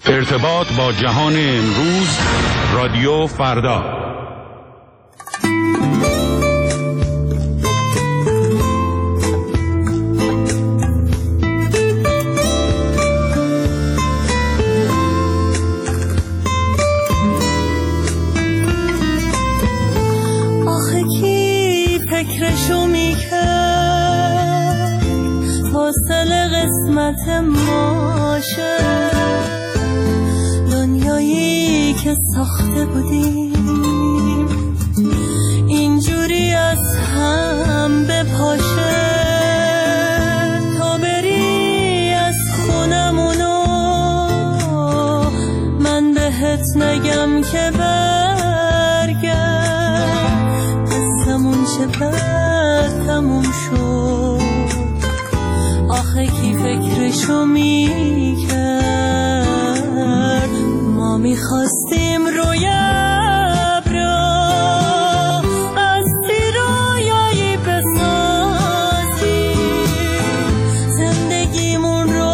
ارتباط با جهان امروز، رادیو فردا. آخه کی فکرشو میکرد فاصله قسمت ماشه، دنیایی که ساخته بودیم اینجوری از هم بپاشه. تا بری از خونمونو من بهت نگم که برگرد، قصمون چه بد تموم شد. آخه کی فکرشو میکرد ما میخواستیم روی ابرا از رویایی بسازیم، زندگیمون رو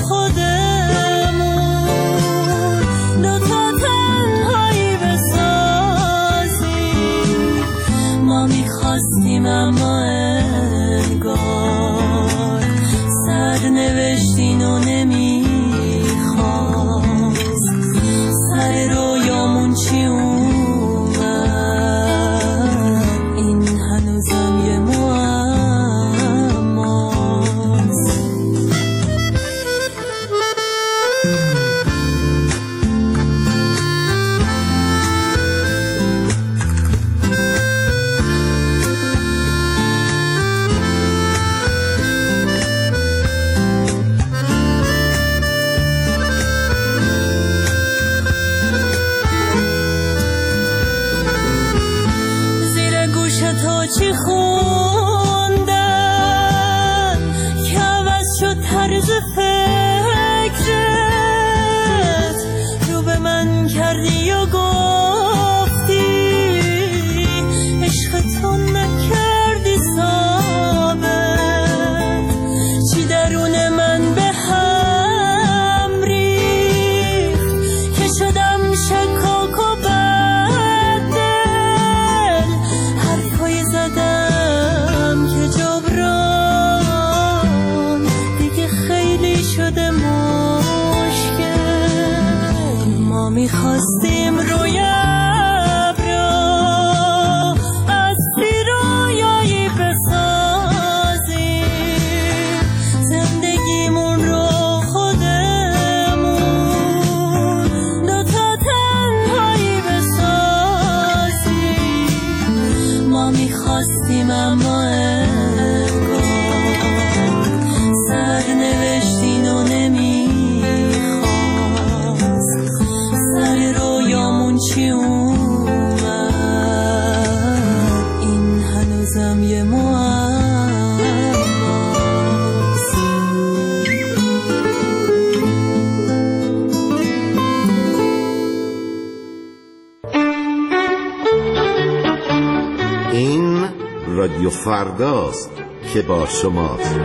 خودمون دوتا تنهایی بسازیم. ما میخواستیم اما انگار سرنوشتین و نمیخواست. سر رویامون چی اومد این هنوزم یه معماست. چی خوندن که عوض شد طرز فکرت، رو به من کردی و گفتی عشقتون نکردی ثابت. چی درون من به هم ریخت که شدم شکاک و زدم که جبران دیگه خیلی شده مشکل. ما میخواستیم روی ابرا از رویایی بسازیم، زندگیمون رو خودمون دوتا تنهایی بسازیم. ما میخواستیم اما انگار سرنوشتین و نمیخواست. سر رویامون چی اومد این هنوزم یه معماست. این رادیو فرداست که با شماست.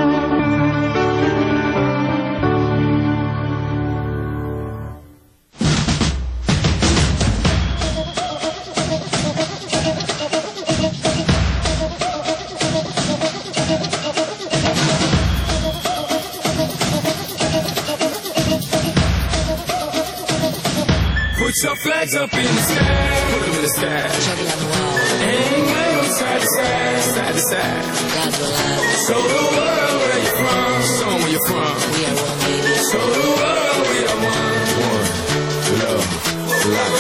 Put your flags up in the sky, put them in the sky. Ain't no side to side, side to side. Show the world where you're from, show them where you're from. We are one, baby. Show the world we are one. One, love, life.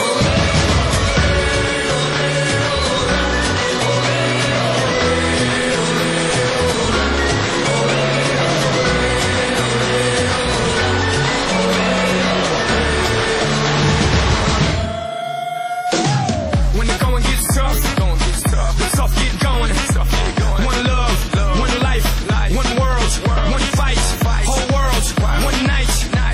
One love, one life, one world, one fight, whole world, one night.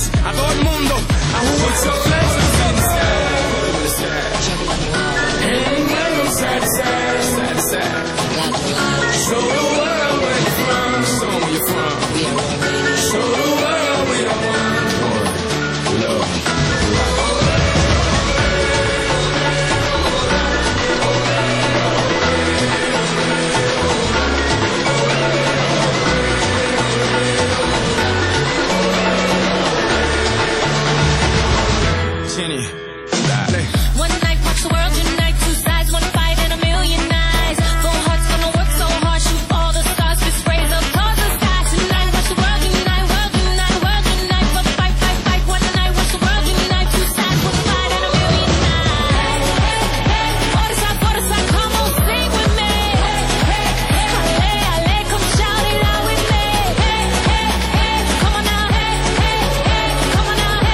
vamos a todo el mundo. Put your flags up in the sky. Put them in the sky. Ain't got no side to side, side to side. Show the world where you're from. Show them where you're from. Show the world we are one. Love. Jenny, dale. One night, watch the world unite. Two sides, one fight and a million eyes. Full hearts gonna work so hard, shoot all the stars, fist raise up towards the sky. Tonight, watch the world unite, world unite, world unite. For the fight, fight, fight. One night, watch the world unite. Two sides, one fight and a million eyes. For the side, come on, sing with me. Halle, halle, come shout it out with me. Come on now, come on now,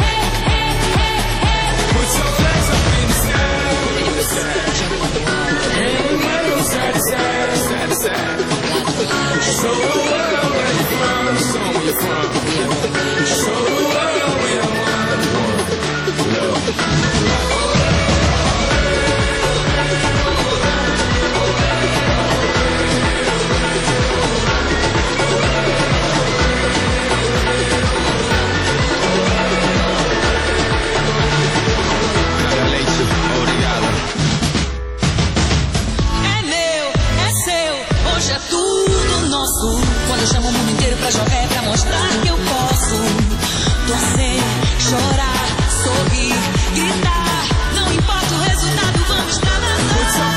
Put your flags up in the sky. Ain't got no side to side, side to side. Show the world where you're from. Show them where you're from. Show the world we are one. Love. é meu, é seu, hoje é tudo nosso. Quando eu chamo o mundo inteiro pra jogar é pra mostrar que eu posso. Torcer, chorar, sorrir, gritar. Não importa o resultado, vamos pra dançar.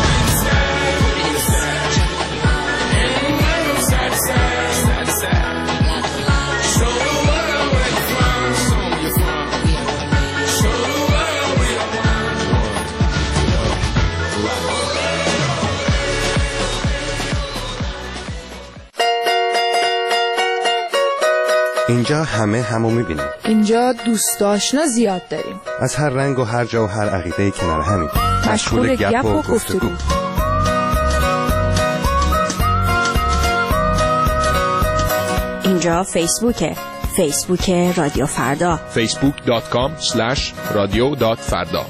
Ain't got no side to side, side to side. Show the world where you're from. Show them where you're from. Show the world we are اینجا همه همو میبینیم. اینجا دوست آشنا زیاد داریم. از هر رنگ و هر جا و هر عقیده کنار همین. مشغول گپ و گفتگو. اینجا فیسبوکه. فیسبوک رادیو فردا. facebook.com/radio.farda.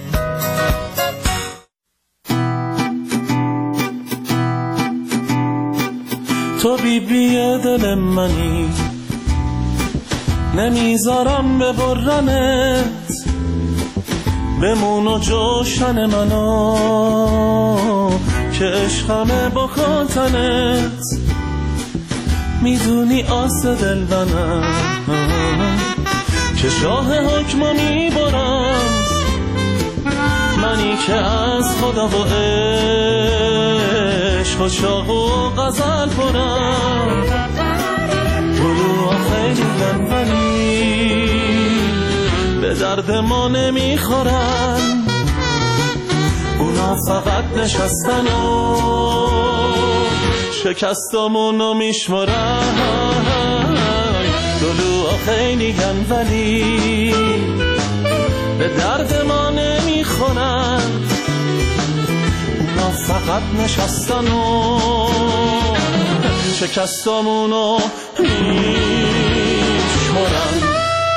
تو بیبی دل منی، نمیذارم ببرنت، بمون و جوشن منو که عشقمه با کاتنت. میدونی آس دل منم که شاه حکمو میبرم، منی که از خدا و عشق و شاه و غزل پرم. گلوها خیلی گنبنی به درد ما نمیخورن، اونا فقط نشستن و شکستامونو میشمرن. گلوها خیلی گنبنی به درد ما نمیخورن، اونا فقط نشستن و شکستامونو میشمرن.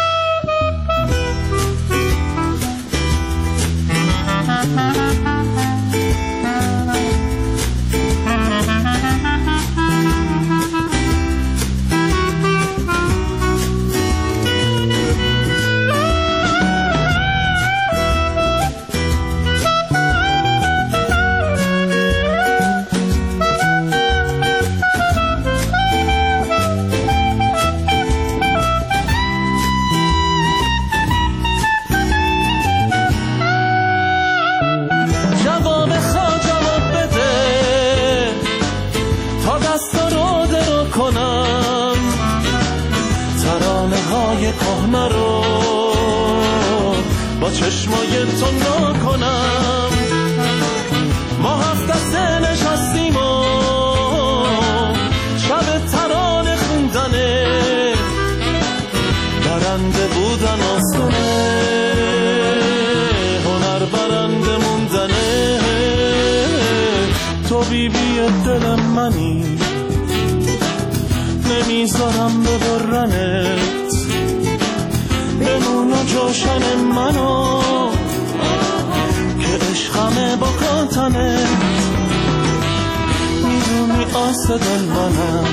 کهنه رو با چشمای تو نکنم. ما هفت دسته نشستیم و شب ترانه خوندنه، برنده بودن آسونه، هنر برنده موندنه. تو بیبی دل منی، نمیذارم ببرنت، بمون و جوشن منو که عشقمه با کاتنه، میدونی آس دل منم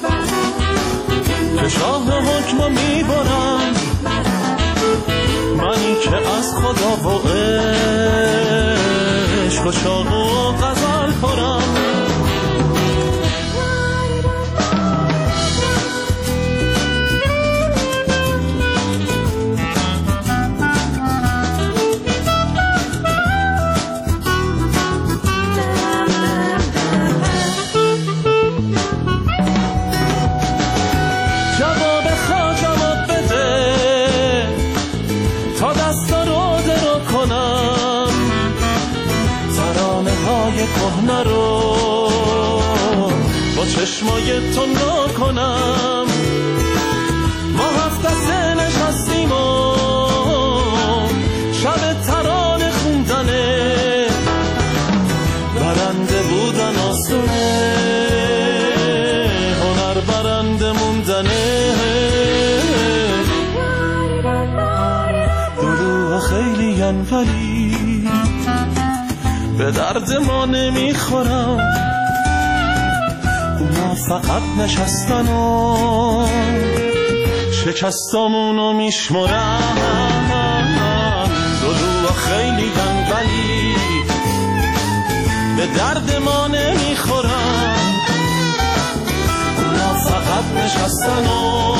که شاه حکمو میبرم، منی که از خدا و عشق و شاق و غزل پرم. کهنه رو با چشمای تو نکنم، ما هفت دسته نشستیم و شب ترانه خوندنه، برنده بودن آسونه، هنر برنده موندنه، دروغ خیلی ولی به درد ما نمیخورم، اونا فقط نشستن و شکستامونو میشمرن، دروغ خیلی ولی به درد ما نمیخورن، اونا فقط نشستن و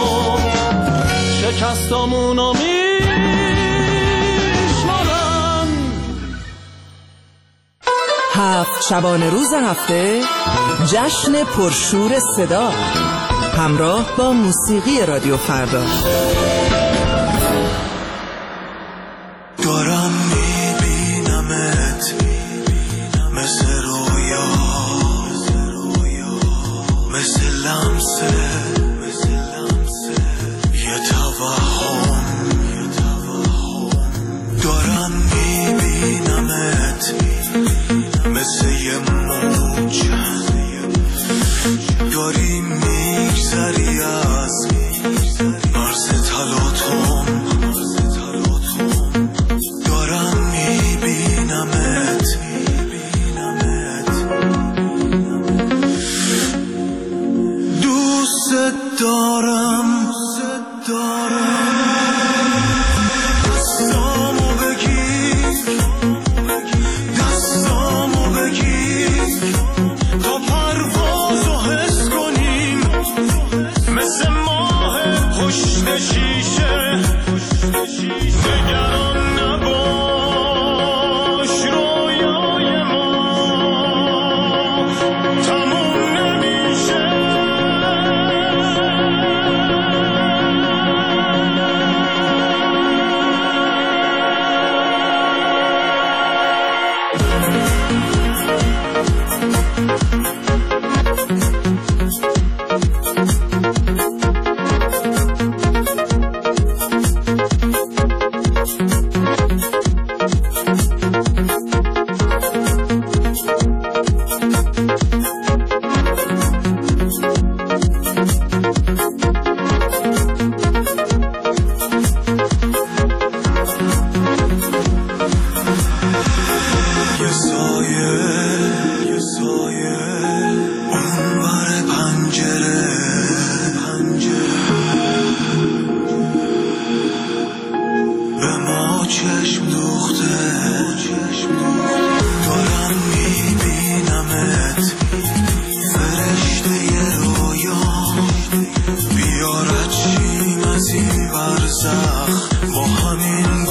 شکستامونو میشمرن. هفت شبانه روز هفته جشن پرشور صدا همراه با موسیقی رادیو فردا. دارم میبینمت مثل رویا، مثل لمسه یه توهم، دارم میبینمت مثل یه موج، داری میگذری از مرز تلاطم، دارم میبینمت دوست دارم، دستامو بگیر، دستامو بگیر تا پروازو حس کنیم، مثل ماه پشت شیشه، نگران نباش رویای ما تموم نمیشه. با همین